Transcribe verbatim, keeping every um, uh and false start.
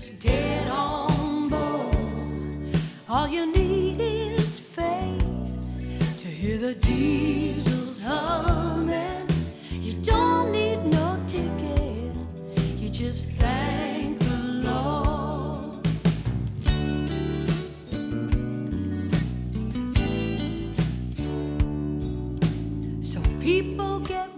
Just get on board. All you need is faith to hear the diesels humming. You don't need no ticket. You just thank the Lord. So people get